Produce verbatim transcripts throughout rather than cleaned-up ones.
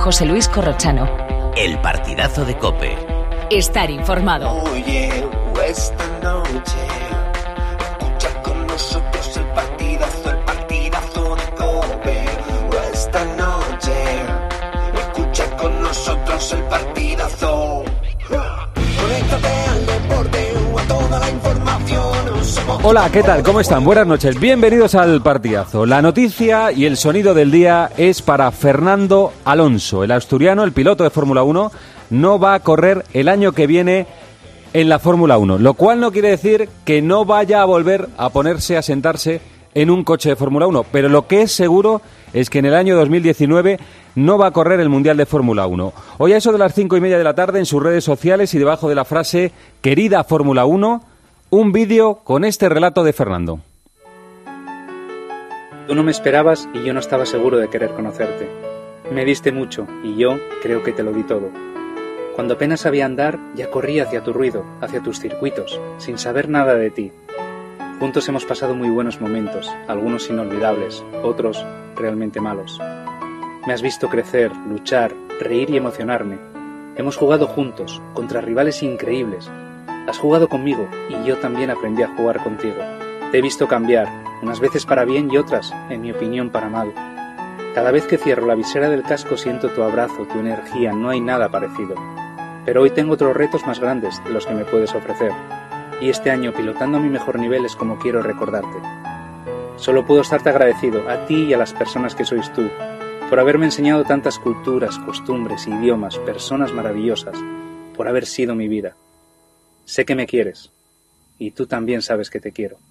José Luis Corrochano. El partidazo de COPE. Estar informado. Oye, esta noche escucha con nosotros el partidazo, el partidazo de COPE. Esta noche escucha con nosotros el partidazo. Conéctate al deporte o a toda la información. Hola, ¿qué tal? ¿Cómo están? Buenas noches. Bienvenidos al partidazo. La noticia y el sonido del día es para Fernando Alonso. El asturiano, el piloto de Fórmula uno, no va a correr el año que viene en la Fórmula uno, lo cual no quiere decir que no vaya a volver a ponerse a sentarse en un coche de Fórmula uno, pero lo que es seguro es que en el año dos mil diecinueve no va a correr el Mundial de Fórmula uno. Hoy a eso de las cinco y media de la tarde, en sus redes sociales y debajo de la frase "Querida Fórmula uno", un vídeo con este relato de Fernando. Tú no me esperabas y yo no estaba seguro de querer conocerte. Me diste mucho y yo creo que te lo di todo. Cuando apenas sabía andar, ya corría hacia tu ruido, hacia tus circuitos, sin saber nada de ti. Juntos hemos pasado muy buenos momentos, algunos inolvidables, otros realmente malos. Me has visto crecer, luchar, reír y emocionarme. Hemos jugado juntos, contra rivales increíbles. Has jugado conmigo y yo también aprendí a jugar contigo. Te he visto cambiar, unas veces para bien y otras, en mi opinión, para mal. Cada vez que cierro la visera del casco siento tu abrazo, tu energía, no hay nada parecido. Pero hoy tengo otros retos más grandes de los que me puedes ofrecer. Y este año, pilotando a mi mejor nivel, es como quiero recordarte. Solo puedo estarte agradecido, a ti y a las personas que sois tú, por haberme enseñado tantas culturas, costumbres, idiomas, personas maravillosas, por haber sido mi vida. Sé que me quieres, y tú también sabes que te quiero.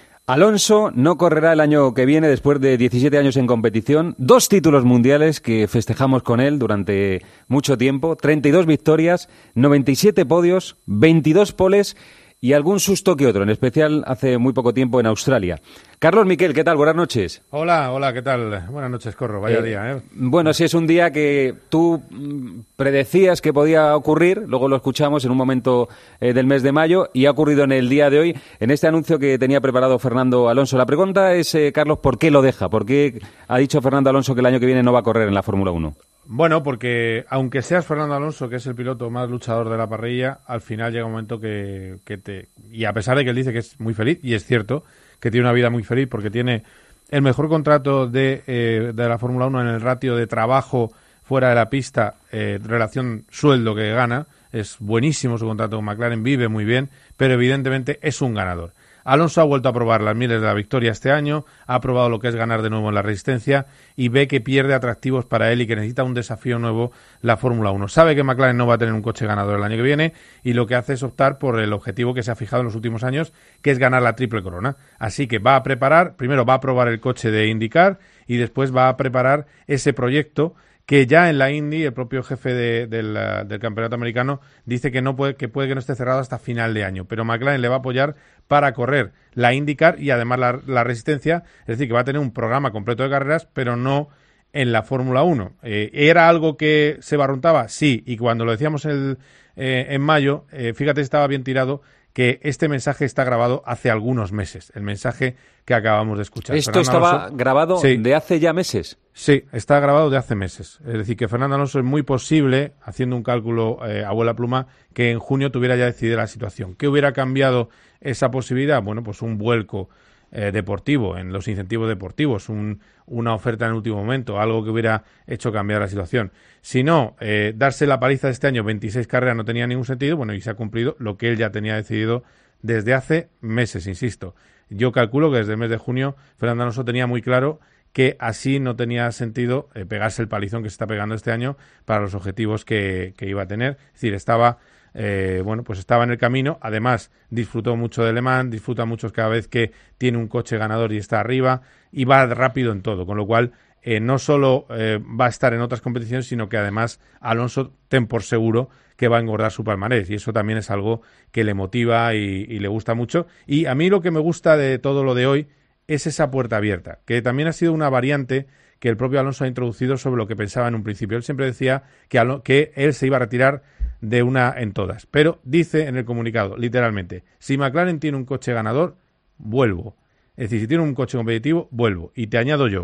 Alonso no correrá el año que viene después de diecisiete años en competición, dos títulos mundiales que festejamos con él durante mucho tiempo, treinta y dos victorias, noventa y siete podios, veintidós poles y algún susto que otro, en especial hace muy poco tiempo en Australia. Carlos Miquel, ¿qué tal? Buenas noches. Hola, hola, ¿qué tal? Buenas noches, Corro, vaya eh, día, ¿eh? Bueno, sí, es un día que tú predecías que podía ocurrir, luego lo escuchamos en un momento eh, del mes de mayo, y ha ocurrido en el día de hoy, en este anuncio que tenía preparado Fernando Alonso. La pregunta es, eh, Carlos, ¿por qué lo deja? ¿Por qué ha dicho Fernando Alonso que el año que viene no va a correr en la Fórmula uno? Bueno, porque aunque seas Fernando Alonso, que es el piloto más luchador de la parrilla, al final llega un momento que, que te... Y a pesar de que él dice que es muy feliz, y es cierto, que tiene una vida muy feliz porque tiene el mejor contrato de, eh, de la Fórmula uno en el ratio de trabajo fuera de la pista, eh, relación sueldo que gana, es buenísimo su contrato con McLaren, vive muy bien, pero evidentemente es un ganador. Alonso ha vuelto a probar las miles de la victoria este año, ha probado lo que es ganar de nuevo en la resistencia y ve que pierde atractivos para él y que necesita un desafío nuevo la Fórmula uno. Sabe que McLaren no va a tener un coche ganador el año que viene y lo que hace es optar por el objetivo que se ha fijado en los últimos años, que es ganar la triple corona. Así que va a preparar, primero va a probar el coche de IndyCar y después va a preparar ese proyecto que ya en la Indy el propio jefe de, de la, del campeonato americano dice que no puede que puede que no esté cerrado hasta final de año, pero McLaren le va a apoyar para correr la IndyCar y además la, la resistencia, es decir, que va a tener un programa completo de carreras, pero no en la Fórmula uno. Eh, ¿Era algo que se barruntaba? Sí, y cuando lo decíamos el, eh, en mayo, eh, fíjate, estaba bien tirado, que este mensaje está grabado hace algunos meses, el mensaje que acabamos de escuchar. ¿Esto Fernando estaba Alonso, grabado sí, de hace ya meses? Sí, está grabado de hace meses. Es decir, que Fernando Alonso es muy posible, haciendo un cálculo eh, a vuela pluma, que en junio tuviera ya decidida la situación. ¿Qué hubiera cambiado esa posibilidad? Bueno, pues un vuelco eh, deportivo, en los incentivos deportivos, un, una oferta en el último momento, algo que hubiera hecho cambiar la situación. Si no, eh, darse la paliza de este año, veintiséis carreras, no tenía ningún sentido, bueno, y se ha cumplido lo que él ya tenía decidido desde hace meses, insisto. Yo calculo que desde el mes de junio Fernando Alonso tenía muy claro que así no tenía sentido eh, pegarse el palizón que se está pegando este año para los objetivos que, que iba a tener. Es decir, estaba eh, bueno, pues estaba en el camino. Además, disfrutó mucho de Le Mans, disfruta mucho cada vez que tiene un coche ganador y está arriba, y va rápido en todo, con lo cual eh, no solo eh, va a estar en otras competiciones, sino que además Alonso, ten por seguro que va a engordar su palmarés, y eso también es algo que le motiva y, y le gusta mucho. Y a mí lo que me gusta de todo lo de hoy es esa puerta abierta, que también ha sido una variante que el propio Alonso ha introducido sobre lo que pensaba en un principio. Él siempre decía que, Al- que él se iba a retirar de una en todas, pero dice en el comunicado, literalmente, si McLaren tiene un coche ganador, vuelvo. Es decir, si tiene un coche competitivo, vuelvo. Y te añado yo,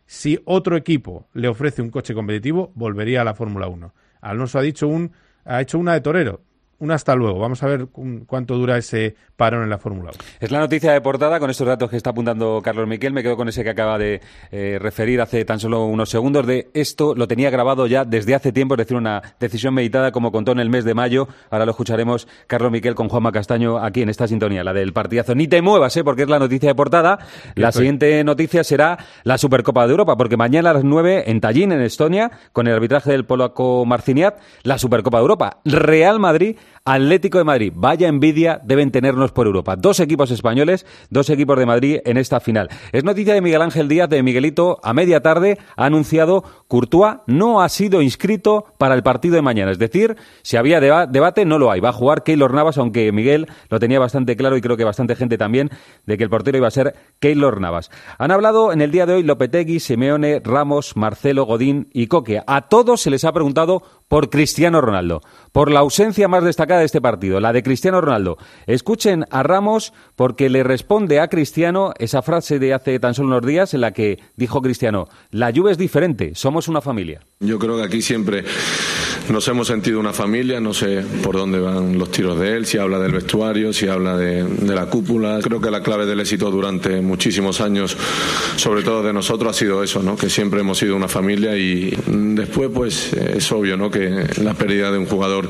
si otro equipo le ofrece un coche competitivo, volvería a la Fórmula uno. Alonso ha dicho un, ha hecho una de torero. Un hasta luego. Vamos a ver cuánto dura ese parón en la Fórmula uno. Es la noticia de portada con estos datos que está apuntando Carlos Miquel. Me quedo con ese que acaba de eh, referir hace tan solo unos segundos. De esto lo tenía grabado ya desde hace tiempo, es decir, una decisión meditada, como contó en el mes de mayo. Ahora lo escucharemos, Carlos Miquel con Juanma Castaño, aquí en esta sintonía, la del partidazo. Ni te muevas, ¿eh? Porque es la noticia de portada. La siguiente noticia será la Supercopa de Europa, porque mañana a las nueve en Tallin, en Estonia, con el arbitraje del polaco Marciniak, la Supercopa de Europa. Real Madrid, Atlético de Madrid. Vaya envidia deben tenernos por Europa. Dos equipos españoles, dos equipos de Madrid en esta final. Es noticia de Miguel Ángel Díaz, de Miguelito. A media tarde ha anunciado Courtois no ha sido inscrito para el partido de mañana. Es decir, si había deba- debate, no lo hay. Va a jugar Keylor Navas, aunque Miguel lo tenía bastante claro y creo que bastante gente también, de que el portero iba a ser Keylor Navas. Han hablado en el día de hoy Lopetegui, Simeone, Ramos, Marcelo, Godín y Coque. A todos se les ha preguntado por Cristiano Ronaldo, por la ausencia más destacada de este partido, la de Cristiano Ronaldo. Escuchen a Ramos porque le responde a Cristiano esa frase de hace tan solo unos días en la que dijo Cristiano: la Juve es diferente, somos una familia. Yo creo que aquí siempre nos hemos sentido una familia, no sé por dónde van los tiros de él, si habla del vestuario, si habla de, de la cúpula. Creo que la clave del éxito durante muchísimos años, sobre todo de nosotros, ha sido eso, ¿no? Que siempre hemos sido una familia y después pues es obvio, ¿no? Que la pérdida de un jugador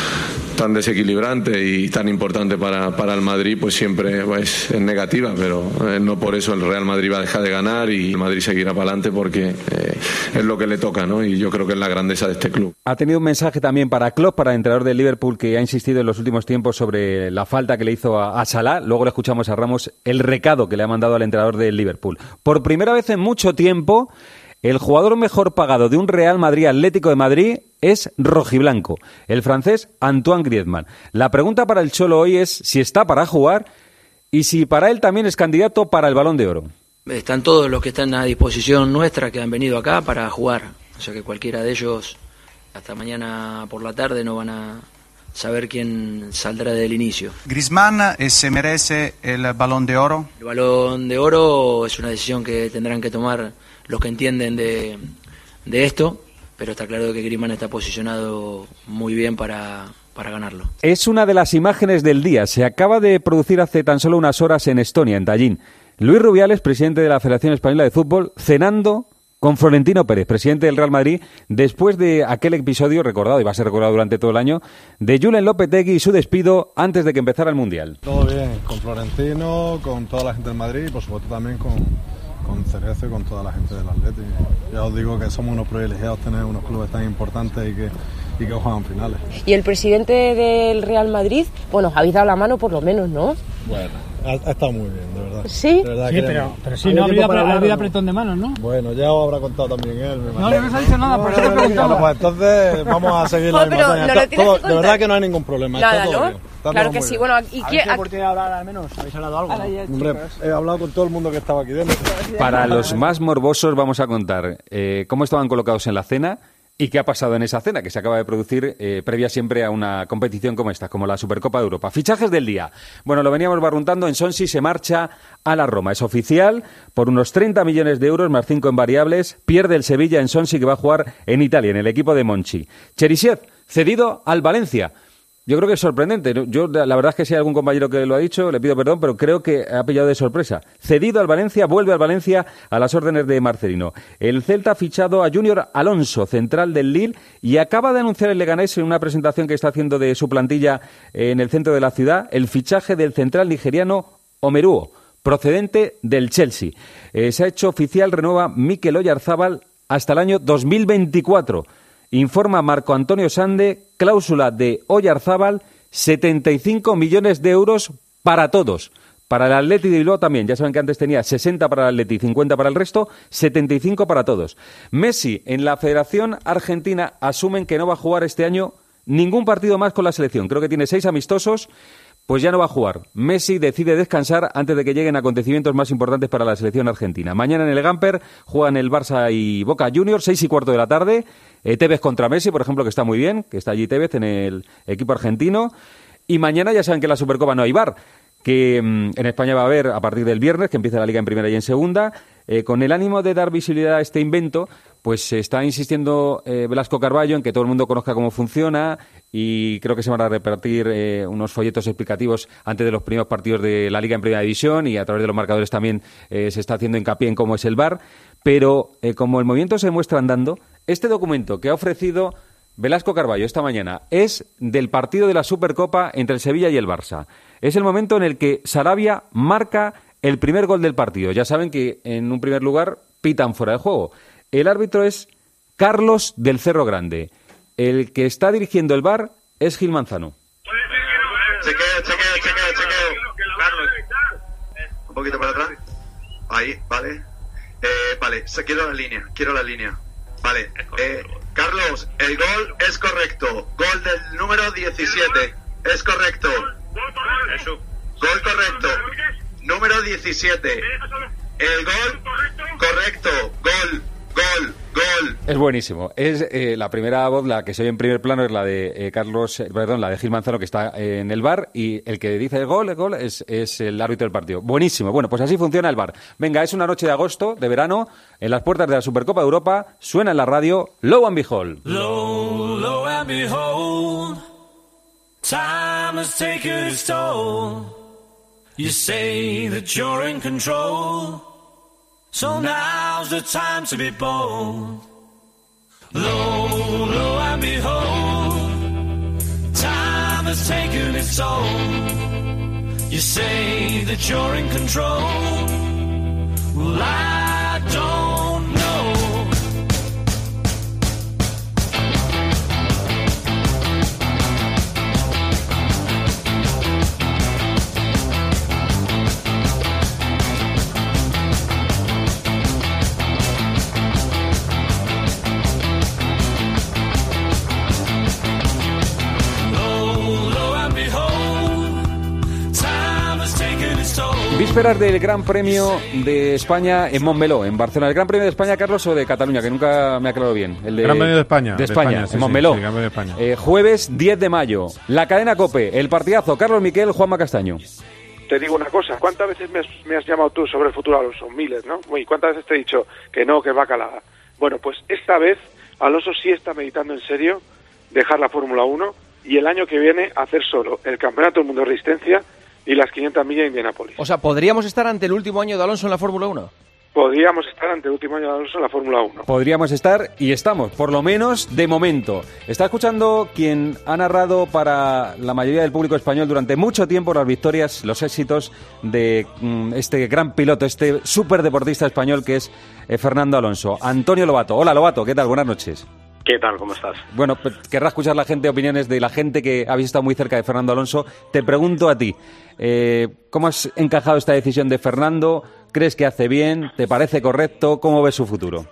tan desequilibrante y tan importante para, para el Madrid pues siempre pues, es negativa, pero eh, no por eso el Real Madrid va a dejar de ganar y el Madrid seguirá para adelante porque eh, es lo que le toca, ¿no? Y yo creo que es la grandeza de este club. Ha tenido un mensaje también para Klopp, para el entrenador del Liverpool, que ha insistido en los últimos tiempos sobre la falta que le hizo a, a Salah. Luego le escuchamos a Ramos el recado que le ha mandado al entrenador del Liverpool. Por primera vez en mucho tiempo, el jugador mejor pagado de un Real Madrid Atlético de Madrid es rojiblanco, el francés Antoine Griezmann. La pregunta para el Cholo hoy es si está para jugar y si para él también es candidato para el Balón de Oro. Están todos los que están a disposición nuestra, que han venido acá para jugar. O sea que cualquiera de ellos, hasta mañana por la tarde, no van a saber quién saldrá del inicio. Griezmann, ¿se merece el Balón de Oro? El Balón de Oro es una decisión que tendrán que tomar los que entienden de, de esto, pero está claro que Griezmann está posicionado muy bien para, para ganarlo. Es una de las imágenes del día. Se acaba de producir hace tan solo unas horas en Estonia, en Tallin. Luis Rubiales, presidente de la Federación Española de Fútbol, cenando con Florentino Pérez, presidente del Real Madrid, después de aquel episodio recordado, y va a ser recordado durante todo el año, de Julen Lopetegui y su despido antes de que empezara el Mundial. Todo bien, con Florentino, con toda la gente del Madrid y por supuesto también con, con Cerezo y con toda la gente del Atlético. Ya os digo que somos unos privilegiados tener unos clubes tan importantes y que, y que juegan finales. Y el presidente del Real Madrid, bueno, habéis dado la mano por lo menos, ¿no? Bueno, ha, ha estado muy bien, de verdad. Sí, de verdad sí que pero, pero sí, no ha habido, ha habido apretón de manos, ¿no? Bueno, ya os habrá contado también él. Me no le habéis dicho nada, por eso le he preguntado. Bueno, pues entonces vamos a seguir la misma hazaña. No todo, de verdad que no hay ningún problema. Nada, está todo ¿no? bien. Está claro todo que muy sí. bien. Bueno, ¿y qué? ¿Habéis oportunidad de hablar al menos? ¿Habéis hablado algo? Ya, Hombre, he hablado con todo el mundo que estaba aquí dentro. Para los más morbosos vamos a contar eh, cómo estaban colocados en la cena y qué ha pasado en esa cena que se acaba de producir eh, previa siempre a una competición como esta, como la Supercopa de Europa. Fichajes del día. Bueno, lo veníamos barruntando, en Sonsi se marcha a la Roma. Es oficial, por unos treinta millones de euros más cinco en variables, pierde el Sevilla en Sonsi, que va a jugar en Italia, en el equipo de Monchi. Cheryshev, cedido al Valencia. Yo creo que es sorprendente. Yo, la verdad es que si hay algún compañero que lo ha dicho, le pido perdón, pero creo que ha pillado de sorpresa. Cedido al Valencia, vuelve al Valencia a las órdenes de Marcelino. El Celta ha fichado a Junior Alonso, central del Lille, y acaba de anunciar el Leganés en una presentación que está haciendo de su plantilla en el centro de la ciudad, el fichaje del central nigeriano Omeruo, procedente del Chelsea. Eh, se ha hecho oficial, renueva Mikel Oyarzabal hasta el año dos mil veinticuatro. Informa Marco Antonio Sande, cláusula de Oyarzabal, setenta y cinco millones de euros para todos. Para el Atleti de Bilbao también, ya saben que antes tenía sesenta para el Atleti y cincuenta para el resto, setenta y cinco para todos. Messi, en la Federación Argentina, asumen que no va a jugar este año ningún partido más con la selección. Creo que tiene seis amistosos, pues ya no va a jugar. Messi decide descansar antes de que lleguen acontecimientos más importantes para la selección argentina. Mañana en el Gamper juegan el Barça y Boca Juniors, seis y cuarto de la tarde. Eh, Tevez contra Messi, por ejemplo, que está muy bien, que está allí Tevez en el equipo argentino. Y mañana ya saben que en la Supercopa no hay V A R. que mmm, en España va a haber a partir del viernes, que empieza la Liga en primera y en segunda. Eh, con el ánimo de dar visibilidad a este invento, pues se está insistiendo eh, Velasco Carballo en que todo el mundo conozca cómo funciona, y creo que se van a repartir eh, unos folletos explicativos antes de los primeros partidos de la Liga en Primera División, y a través de los marcadores también eh, se está haciendo hincapié en cómo es el V A R. Pero eh, como el movimiento se muestra andando, este documento que ha ofrecido Velasco Carballo esta mañana es del partido de la Supercopa entre el Sevilla y el Barça. Es el momento en el que Sarabia marca el primer gol del partido. Ya saben que en un primer lugar pitan fuera de juego. El árbitro es Carlos del Cerro Grande. El que está dirigiendo el V A R es Gil Manzano. Chequeo, chequeo, chequeo, chequeo. Carlos. Un poquito para atrás. Ahí, vale. Eh, vale, se quiero la línea, quiero la línea. Vale. Eh, Carlos, el gol es correcto. Gol del número diecisiete. Es correcto. Gol correcto. Número diecisiete. El gol correcto. Gol, gol, gol. Es buenísimo. Es eh, la primera voz, la que se oye en primer plano, es la de eh, Carlos, eh, perdón, la de Gil Manzano, que está eh, en el V A R, y el que dice el gol, el gol es, es el árbitro del partido. Buenísimo. Bueno, pues así funciona el V A R. Venga, es una noche de agosto, de verano, en las puertas de la Supercopa de Europa, suena en la radio Lo and Behold. Lo, lo and behold, time has taken its toll. You say that you're in control, so now's the time to be bold. Lo, lo and behold, time has taken its toll. You say that you're in control, well I don't know. Vísperas del Gran Premio de España en Montmeló, en Barcelona. ¿El Gran Premio de España, Carlos, o de Cataluña? Que nunca me ha aclarado bien. El de, Gran Premio de España. De España, de España sí, en Montmeló. Sí, sí, Gran Premio de España. Eh, jueves diez de mayo. La cadena COPE, el partidazo. Carlos Miquel, Juanma Castaño. Te digo una cosa, ¿cuántas veces me has, me has llamado tú sobre el futuro Alonso? Miles, ¿no? Uy, ¿cuántas veces te he dicho que no, que va calada? Bueno, pues esta vez Alonso sí está meditando en serio dejar la Fórmula uno y el año que viene hacer solo el Campeonato del Mundo de Resistencia y las quinientas millas de Indianápolis. O sea, ¿podríamos estar ante el último año de Alonso en la Fórmula uno? Podríamos estar ante el último año de Alonso en la Fórmula uno. Podríamos estar y estamos, por lo menos de momento. Está escuchando quien ha narrado para la mayoría del público español durante mucho tiempo las victorias, los éxitos de mm, este gran piloto, este superdeportista español que es eh, Fernando Alonso. Antonio Lobato. Hola, Lobato, ¿qué tal? Buenas noches. ¿Qué tal? ¿Cómo estás? Bueno, querrá escuchar la gente opiniones de la gente que habéis estado muy cerca de Fernando Alonso. Te pregunto a ti, eh, ¿cómo has encajado esta decisión de Fernando? ¿Crees que hace bien? ¿Te parece correcto? ¿Cómo ves su futuro?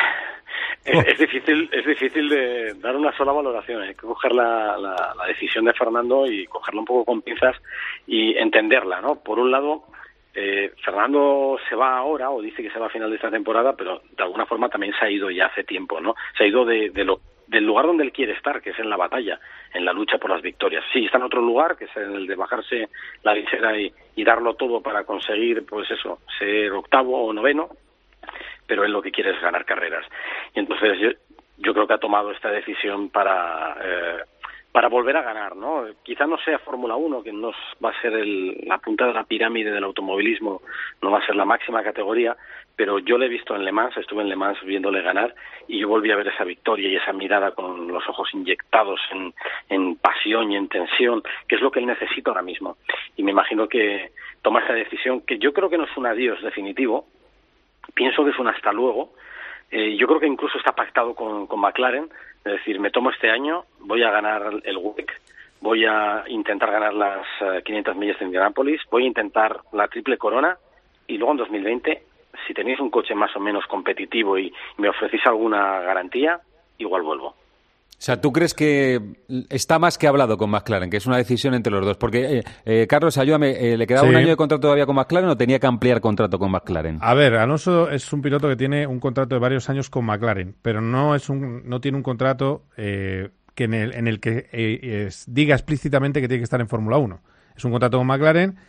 Es, es difícil, es difícil de dar una sola valoración. Hay que coger la, la, la decisión de Fernando y cogerla un poco con pinzas y entenderla, ¿no? Por un lado, eh, Fernando se va ahora, o dice que se va a final de esta temporada, pero de alguna forma también se ha ido ya hace tiempo, ¿no? Se ha ido de, de lo, del lugar donde él quiere estar, que es en la batalla, en la lucha por las victorias. Sí, está en otro lugar, que es en el de bajarse la visera y, y darlo todo para conseguir, pues eso, ser octavo o noveno, pero él lo que quiere es ganar carreras. Y entonces yo, yo creo que ha tomado esta decisión para eh, para volver a ganar, ¿no? Quizá no sea Fórmula uno, que no va a ser el, la punta de la pirámide del automovilismo, no va a ser la máxima categoría, pero yo le he visto en Le Mans, estuve en Le Mans viéndole ganar, y yo volví a ver esa victoria y esa mirada con los ojos inyectados en, en pasión y en tensión, que es lo que él necesita ahora mismo. Y me imagino que toma esa decisión, que yo creo que no es un adiós definitivo, pienso que es un hasta luego. Eh, yo creo que incluso está pactado con, con McLaren, es decir, me tomo este año, voy a ganar el W E C, voy a intentar ganar las uh, quinientas millas de Indianápolis, voy a intentar la triple corona, y luego en dos mil veinte, si tenéis un coche más o menos competitivo y me ofrecéis alguna garantía, igual vuelvo. O sea, ¿tú crees que está más que hablado con McLaren, que es una decisión entre los dos? Porque, eh, eh, Carlos, ayúdame, eh, ¿le quedaba sí. un año de contrato todavía con McLaren o tenía que ampliar contrato con McLaren? A ver, Alonso es un piloto que tiene un contrato de varios años con McLaren, pero no es un no tiene un contrato eh, que en, el, en el que eh, es, diga explícitamente que tiene que estar en Fórmula uno. Es un contrato con McLaren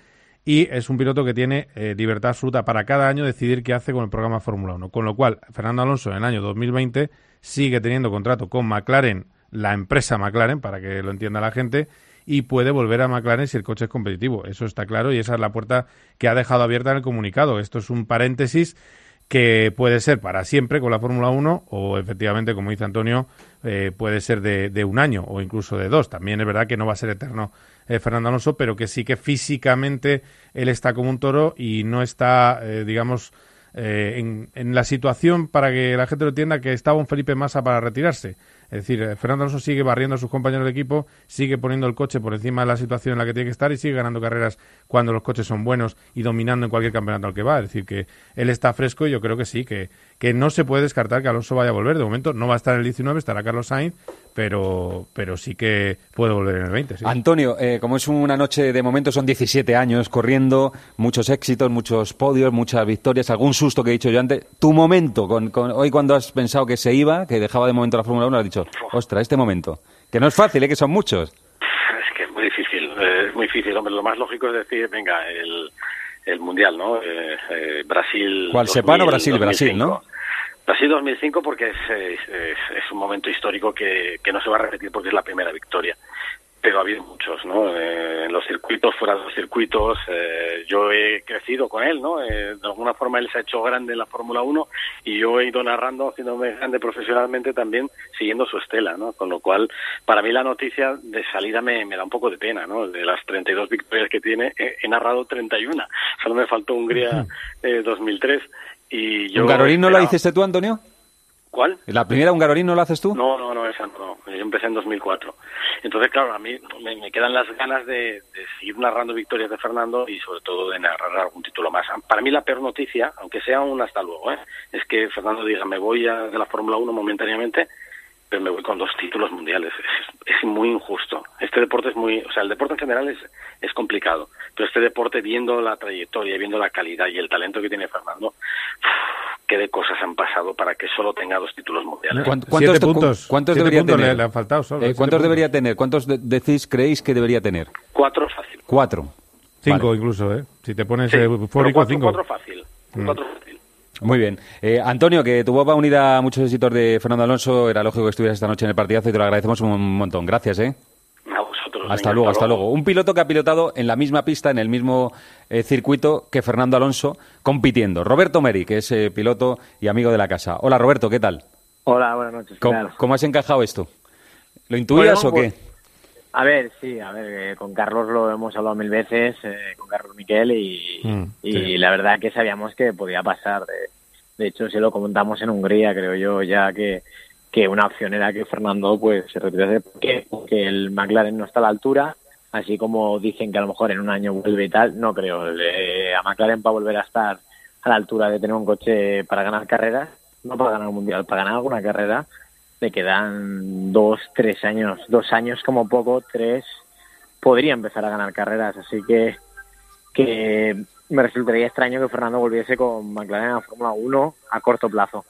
y es un piloto que tiene eh, libertad absoluta para cada año decidir qué hace con el programa Fórmula uno. Con lo cual, Fernando Alonso en el año dos mil veinte sigue teniendo contrato con McLaren, la empresa McLaren, para que lo entienda la gente, y puede volver a McLaren si el coche es competitivo. Eso está claro y esa es la puerta que ha dejado abierta en el comunicado. Esto es un paréntesis que puede ser para siempre con la Fórmula uno o efectivamente, como dice Antonio, eh, puede ser de, de un año o incluso de dos. También es verdad que no va a ser eterno eh, Fernando Alonso, pero que sí que físicamente él está como un toro y no está, eh, digamos, eh, en, en la situación, para que la gente lo entienda, que estaba un Felipe Massa para retirarse. Es decir, eh, Fernando Alonso sigue barriendo a sus compañeros de equipo, sigue poniendo el coche por encima de la situación en la que tiene que estar y sigue ganando carreras cuando los coches son buenos y dominando en cualquier campeonato al que va. Es decir, que él está fresco y yo creo que sí, que, que no se puede descartar que Alonso vaya a volver. De momento no va a estar en el diecinueve, estará Carlos Sainz, pero, pero sí que puede volver en el veinte. Sí. Antonio, eh, como es una noche de momento, son diecisiete años corriendo, muchos éxitos, muchos podios, muchas victorias, algún susto que he dicho yo antes. Tu momento, con, con hoy cuando has pensado que se iba, que dejaba de momento la Fórmula uno, has dicho, ostras, este momento, que no es fácil, ¿eh? Que son muchos. Es que es muy difícil, eh, es muy difícil, hombre. Lo más lógico es decir, venga, el, el Mundial, ¿no? Eh, eh, Brasil... ¿Cuál sepano? Brasil, Brasil, ¿no? Brasil dos mil cinco porque es, es, es un momento histórico que, que no se va a repetir porque es la primera victoria. Pero ha habido muchos, ¿no? Eh, en los circuitos, fuera de los circuitos, eh, yo he crecido con él, ¿no? Eh, de alguna forma él se ha hecho grande en la Fórmula uno y yo he ido narrando, haciéndome grande profesionalmente también, siguiendo su estela, ¿no? Con lo cual, para mí la noticia de salida me, me da un poco de pena, ¿no? De las treinta y dos victorias que tiene, he, he narrado treinta y uno. Solo me faltó Hungría eh, dos mil tres. Y yo ¿Hungaroring no la hiciste tú, Antonio? ¿Cuál? ¿La primera Hungaroring no la haces tú? No, no, no, esa no. Yo empecé en dos mil cuatro. Entonces, claro, a mí me, me quedan las ganas de, de seguir narrando victorias de Fernando y sobre todo de narrar algún título más. Para mí la peor noticia, aunque sea un hasta luego, ¿eh? es que Fernando diga, me voy a, de la Fórmula uno momentáneamente, pero me voy con dos títulos mundiales. Es, es muy injusto. Este deporte es muy... O sea, el deporte en general es, es complicado, pero este deporte, viendo la trayectoria, viendo la calidad y el talento que tiene Fernando, uff, qué de cosas han pasado para que solo tenga dos títulos mundiales. ¿Cuántos, ¿Cuántos, puntos, ¿cuántos siete debería puntos tener? Le, le han faltado solo. Eh, ¿Cuántos debería tener? ¿Cuántos de, decís, creéis que debería tener? Cuatro fácil. Cuatro. Cinco vale. Incluso, ¿eh? Si te pones sí, eufórico, cuatro, cinco. Cuatro fácil. Mm. Cuatro fácil. Muy bien. Eh, Antonio, que tu voz va unida a muchos éxitos de Fernando Alonso, era lógico que estuvieras esta noche en el partidazo y te lo agradecemos un montón. Gracias, ¿eh? A vosotros. Hasta venga, luego, hasta hasta luego. Un piloto que ha pilotado en la misma pista, en el mismo eh, circuito que Fernando Alonso, compitiendo. Roberto Meri, que es eh, piloto y amigo de la casa. Hola, Roberto, ¿qué tal? Hola, buenas noches. ¿Cómo, ¿cómo has encajado esto? ¿Lo intuías bueno, o qué? Pues, a ver, sí, a ver, eh, con Carlos lo hemos hablado mil veces, eh, con Carlos Miquel, y, mm, y sí. La verdad que sabíamos que podía pasar. De, de hecho, se lo comentamos en Hungría, creo yo, ya que, que una opción era que Fernando pues se retirase, porque, porque el McLaren no está a la altura, así como dicen que a lo mejor en un año vuelve y tal, no creo. Eh, a McLaren, para volver a estar a la altura de tener un coche para ganar carreras, no para ganar un mundial, para ganar alguna carrera, le quedan dos, tres años, dos años como poco, tres, podría empezar a ganar carreras, así que, que me resultaría extraño que Fernando volviese con McLaren a Fórmula uno a corto plazo.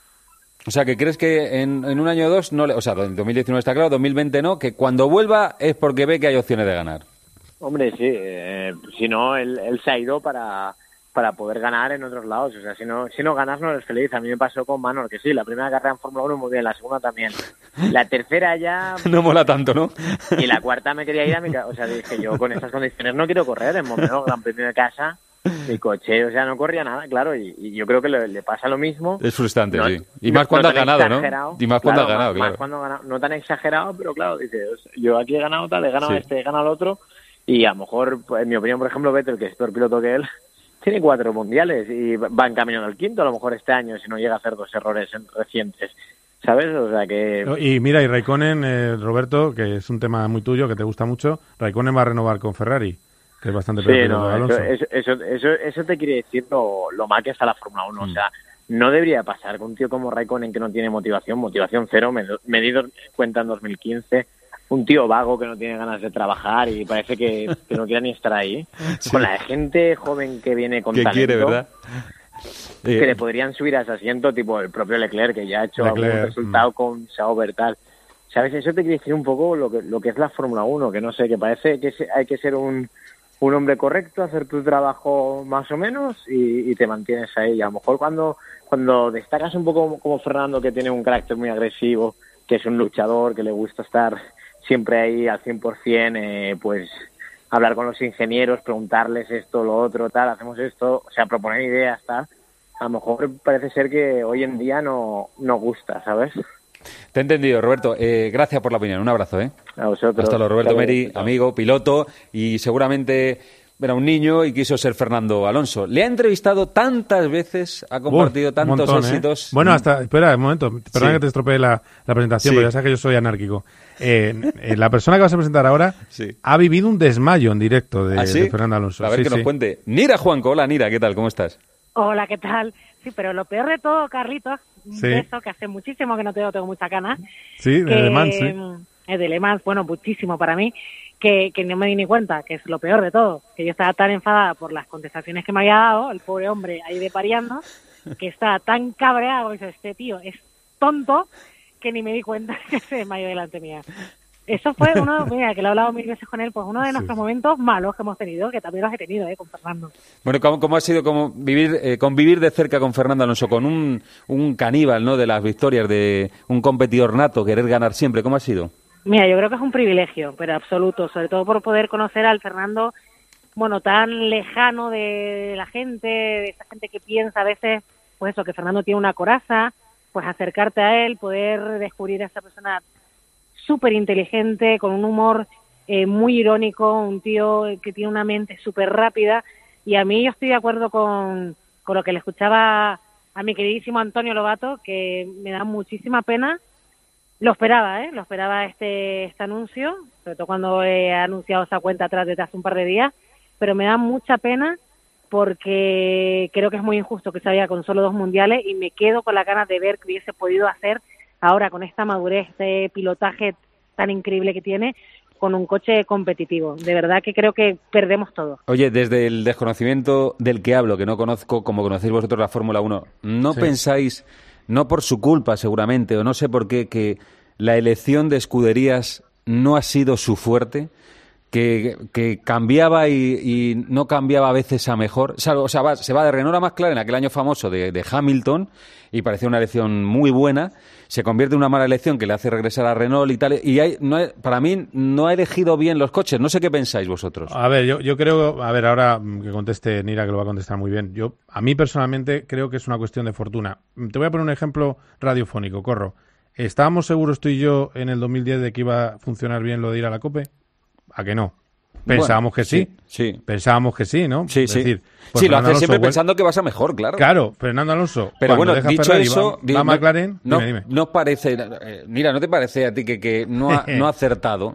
O sea, que crees que en, en un año o dos, no le, o sea, en dos mil diecinueve está claro, dos mil veinte no, que cuando vuelva es porque ve que hay opciones de ganar. Hombre, sí, eh, si no, él, él se ha ido para... para poder ganar en otros lados. O sea, si no si no ganas no eres feliz. A mí me pasó con Manor, que sí, la primera carrera en Fórmula uno muy bien, la segunda también. La tercera ya... No mola tanto, ¿no? Y la cuarta me quería ir a mi casa. O sea, dije yo, con estas condiciones no quiero correr. En Montero, Gran Premio de casa, mi coche, o sea, no corría nada, claro. Y, y yo creo que le, le pasa lo mismo. Es frustrante, no, sí. Y más cuando no has ganado, ¿no? Y más cuando claro, has ganado, más, claro. Más cuando ganado, no tan exagerado, pero claro, dice, o sea, yo aquí he ganado tal, he ganado sí. este, he ganado el otro. Y a lo mejor, pues, en mi opinión, por ejemplo, Vettel, que es peor piloto que él, tiene cuatro mundiales y va en camino del quinto a lo mejor este año, si no llega a hacer dos errores recientes, ¿sabes? O sea que... Y mira, y Raikkonen, eh, Roberto, que es un tema muy tuyo, que te gusta mucho, Raikkonen va a renovar con Ferrari, que es bastante peor sí, que no, Alonso. Eso, eso, eso, eso te quiere decir lo, lo mal que está la Fórmula uno, mm. O sea, no debería pasar con un tío como Raikkonen que no tiene motivación, motivación cero, medido cuenta en dos mil quince, un tío vago que no tiene ganas de trabajar y parece que, que no quiere ni estar ahí. Sí. Con la gente joven que viene con que talento, quiere, ¿verdad? Que eh. le podrían subir a ese asiento, tipo el propio Leclerc, que ya ha hecho Leclerc, algún resultado mm. con Sauber, tal. ¿Sabes? Eso te quiere decir un poco lo que, lo que es la Fórmula uno, que no sé, que parece que hay que ser un, un hombre correcto, hacer tu trabajo más o menos y, y te mantienes ahí. A lo mejor cuando, cuando destacas un poco como Fernando, que tiene un carácter muy agresivo, que es un luchador, que le gusta estar siempre ahí al cien por ciento, eh, pues hablar con los ingenieros, preguntarles esto, lo otro, tal, hacemos esto, o sea, proponer ideas, tal. A lo mejor parece ser que hoy en día no, no gusta, ¿sabes? Te he entendido, Roberto. Eh, gracias por la opinión. Un abrazo, ¿eh? A vosotros. Hasta luego, Roberto Hasta Meri, luego. amigo, piloto, y seguramente era un niño y quiso ser Fernando Alonso. Le ha entrevistado tantas veces, ha compartido Uf, tantos un montón, éxitos. ¿eh? Bueno, hasta, espera un momento, perdona Sí. que te estropee la, la presentación, Sí. pero ya sabes que yo soy anárquico. Eh, eh, la persona que vas a presentar ahora Sí. ha vivido un desmayo en directo de, ¿Ah, sí? de Fernando Alonso. A ver Sí, que nos sí. cuente. Nira Juanco, hola Nira, ¿qué tal? ¿Cómo estás? Hola, ¿qué tal? Sí, pero lo peor de todo, Carlitos, un Sí. beso que hace muchísimo que no te veo, tengo mucha ganas. Sí, de que, Le Mans, sí. eh, de Le Mans, bueno, muchísimo para mí, que, que no me di ni cuenta, que es lo peor de todo, que yo estaba tan enfadada por las contestaciones que me había dado, el pobre hombre ahí de pariando, que estaba tan cabreado, y dice, este tío es tonto, que ni me di cuenta que se desmayó delante mía. Eso fue uno, mira, que lo he hablado mil veces con él, pues uno de nuestros momentos malos que hemos tenido, que también los he tenido, eh, con Fernando. Bueno, ¿cómo, cómo ha sido como vivir, eh, convivir de cerca con Fernando Alonso, con un, un caníbal, ¿no?, de las victorias, de un competidor nato, querer ganar siempre? ¿Cómo ha sido? Mira, yo creo que es un privilegio, pero absoluto, sobre todo por poder conocer al Fernando, bueno, tan lejano de la gente, de esa gente que piensa a veces, pues eso, que Fernando tiene una coraza, pues acercarte a él, poder descubrir a esa persona súper inteligente, con un humor eh, muy irónico, un tío que tiene una mente súper rápida, y a mí yo estoy de acuerdo con, con lo que le escuchaba a mi queridísimo Antonio Lobato, que me da muchísima pena. Lo esperaba, ¿eh? Lo esperaba este, este anuncio, sobre todo cuando he anunciado esa cuenta atrás desde hace un par de días, pero me da mucha pena porque creo que es muy injusto que se vaya con solo dos mundiales y me quedo con las ganas de ver qué hubiese podido hacer ahora con esta madurez, este pilotaje tan increíble que tiene, con un coche competitivo. De verdad que creo que perdemos todo. Oye, desde el desconocimiento del que hablo, que no conozco como conocéis vosotros la Fórmula uno, ¿no Sí. pensáis, no por su culpa seguramente, o no sé por qué, que la elección de escuderías no ha sido su fuerte? Que, que cambiaba y, y no cambiaba a veces a mejor. O sea, o sea, va, se va de Renault a McLaren, aquel año famoso de, de Hamilton, y parecía una elección muy buena. Se convierte en una mala elección que le hace regresar a Renault y tal. Y hay, no hay- para mí no ha elegido bien los coches. No sé qué pensáis vosotros. A ver, yo, yo creo, a ver, ahora mm, que conteste Nira, que lo va a contestar muy bien. Yo, a mí personalmente creo que es una cuestión de fortuna. Te voy a poner un ejemplo radiofónico, Corro. ¿Estábamos seguros tú y yo en el dos mil diez de que iba a funcionar bien lo de ir a la COPE? ¿A que no? Pensábamos Bueno, que sí. sí, sí. Pensábamos que sí, ¿no? Sí, Es sí. decir, pues sí, lo Fernando haces Alonso siempre vuel- pensando que vas a mejor, claro. Claro, Fernando Alonso. Pero cuando bueno, deja dicho Ferrari, eso, va, di- va a no- McLaren. no, Dime, dime. no parece, eh, mira, ¿no te parece a ti que, que no, ha, no ha acertado?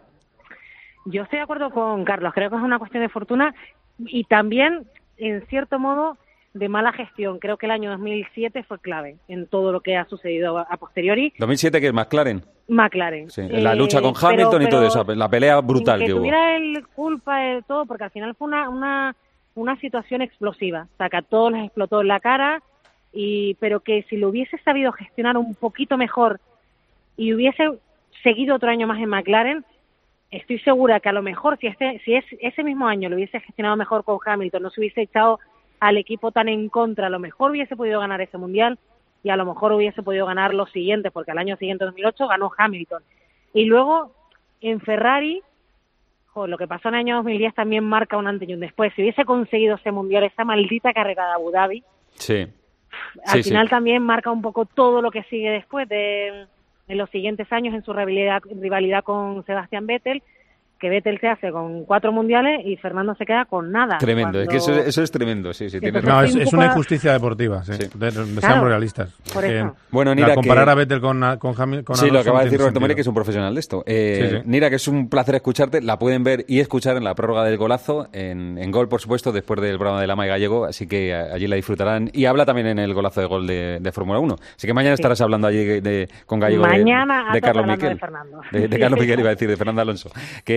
Yo estoy de acuerdo con Carlos, creo que es una cuestión de fortuna y también, en cierto modo, de mala gestión. Creo que el año dos mil siete fue clave en todo lo que ha sucedido a, a posteriori. dos mil siete que es McLaren. McLaren. Sí, la Eh, lucha con pero- Hamilton y todo pero eso, la pelea brutal que, que hubo. tuviera él culpa de todo, porque al final fue una, una, una situación explosiva. O sea, que a todos les explotó en la cara, y pero que si lo hubiese sabido gestionar un poquito mejor y hubiese seguido otro año más en McLaren, estoy segura que a lo mejor si este si es, ese mismo año lo hubiese gestionado mejor con Hamilton, no se hubiese echado al equipo tan en contra, a lo mejor hubiese podido ganar ese mundial y a lo mejor hubiese podido ganar los siguientes, porque al año siguiente, dos mil ocho, ganó Hamilton. Y luego en Ferrari, jo, lo que pasó en el año dos mil diez también marca un antes y un después. Si hubiese conseguido ese mundial, esa maldita carrera de Abu Dhabi, Sí. al Sí, final sí. también marca un poco todo lo que sigue después de en los siguientes años en su rivalidad, rivalidad con Sebastián Vettel, que Vettel se hace con cuatro mundiales y Fernando se queda con nada. Tremendo, es que eso, Cuando- eso es tremendo, sí, sí. tienes Entonces, No, razón. es, es una injusticia deportiva, sí. De- de- Claro, seamos realistas. por Que- eso. Bueno, la Nira, comparar que- a Vettel con, con, Hamil- con Sí, lo Alonso acaba no de decir tiene Roberto Meri, sentido. que es un profesional de esto. Eh, Sí, sí. Nira, que es un placer escucharte. La pueden ver y escuchar en la prórroga del golazo, en, en Gol, por supuesto, después del programa de Lama y Gallego, así que a- allí la disfrutarán. Y habla también en el golazo de gol de, de Fórmula uno. Así que mañana Sí. estarás hablando allí de, con Gallego de- Mañana a de, tope Carlos hablando Miquel. de Fernando. De, de Carlos Miquel, iba a decir, de Fernando Alonso. Que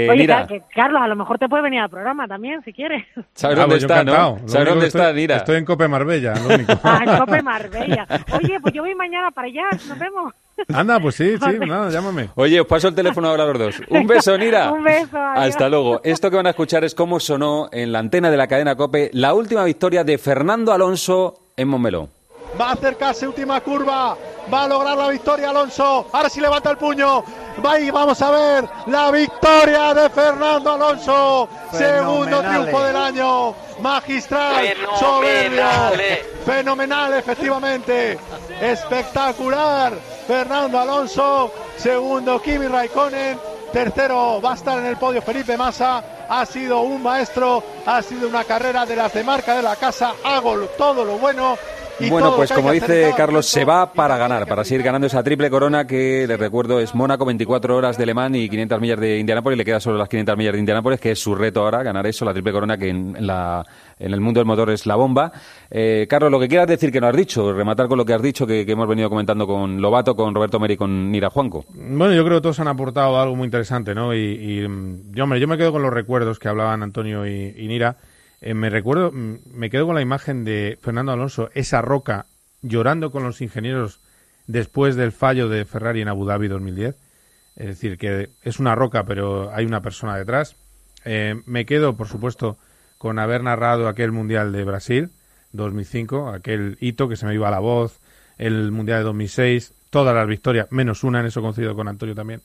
Eh, Oye, Nira. que, Carlos, a lo mejor te puede venir al programa también, si quieres. ¿Sabes Ah, dónde pues yo está, encantado. no? Lo ¿Sabes único dónde que está, estoy, Nira? Estoy en Cope Marbella, lo único. Ah, en Cope Marbella. Oye, pues yo voy mañana para allá, nos vemos. Anda, pues sí, sí, nada, llámame. Oye, os paso el teléfono ahora a los dos. Un beso, Nira. Un beso, adiós. Hasta luego. Esto que van a escuchar es cómo sonó en la antena de la cadena COPE la última victoria de Fernando Alonso en Montmeló. Va a acercarse, última curva, va a lograr la victoria Alonso, ahora sí levanta el puño, va y vamos a ver la victoria de Fernando Alonso, segundo triunfo del año, magistral, soberbio, fenomenal efectivamente, espectacular, Fernando Alonso, segundo Kimi Raikkonen, tercero va a estar en el podio Felipe Massa. Ha sido un maestro, ha sido una carrera de las de marca de la casa, hago todo lo bueno. Y bueno, todo pues lo que como hay que hacer en dice cada Carlos, se momento. va para ganar, para seguir ganando esa triple corona que, les recuerdo, es Mónaco, veinticuatro horas de Le Mans y quinientas millas de Indianápolis. Le queda solo las quinientas millas de Indianápolis, que es su reto ahora, ganar eso, la triple corona, que en, en, la, en el mundo del motor es la bomba. Eh, Carlos, lo que quieras decir que no has dicho, rematar con lo que has dicho, que, que hemos venido comentando con Lobato, con Roberto Meri y con Nira Juanco. Bueno, yo creo que todos han aportado algo muy interesante, ¿no? Y, y yo, hombre, yo me quedo con los recuerdos que hablaban Antonio y, y Nira. Eh, me recuerdo, me quedo con la imagen de Fernando Alonso, esa roca, llorando con los ingenieros después del fallo de Ferrari en Abu Dhabi dos mil diez. Es decir, que es una roca, pero hay una persona detrás. Eh, me quedo, por supuesto, con haber narrado aquel Mundial de Brasil dos mil cinco, aquel hito que se me iba la voz, el Mundial de dos mil seis, todas las victorias, menos una, en eso coincido con Antonio también.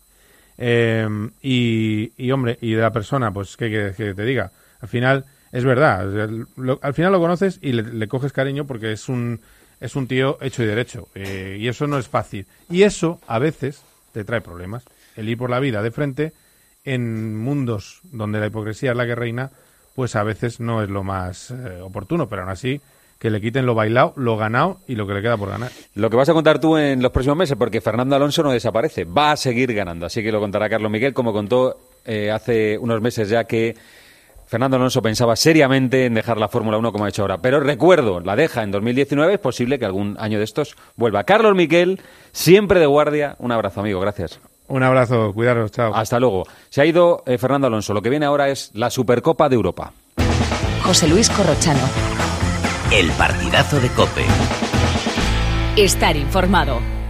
Eh, y, y, hombre, y de la persona, pues, ¿qué quieres que te diga? Al final, es verdad, lo, al final lo conoces y le, le coges cariño porque es un... Es un tío hecho y derecho, eh, y eso no es fácil. Y eso, a veces, te trae problemas. El ir por la vida de frente, en mundos donde la hipocresía es la que reina, pues a veces no es lo más eh, oportuno, pero aún así, que le quiten lo bailado, lo ganado y lo que le queda por ganar. Lo que vas a contar tú en los próximos meses, porque Fernando Alonso no desaparece, va a seguir ganando. Así que lo contará Carlos Miguel, como contó eh, hace unos meses ya que Fernando Alonso pensaba seriamente en dejar la Fórmula uno como ha hecho ahora. Pero recuerdo, la deja en dos mil diecinueve, es posible que algún año de estos vuelva. Carlos Miquel, siempre de guardia. Un abrazo, amigo, gracias. Un abrazo, cuidaros, chao. Hasta luego. Se ha ido eh, Fernando Alonso. Lo que viene ahora es la Supercopa de Europa. José Luis Corrochano. El partidazo de COPE. Estar informado.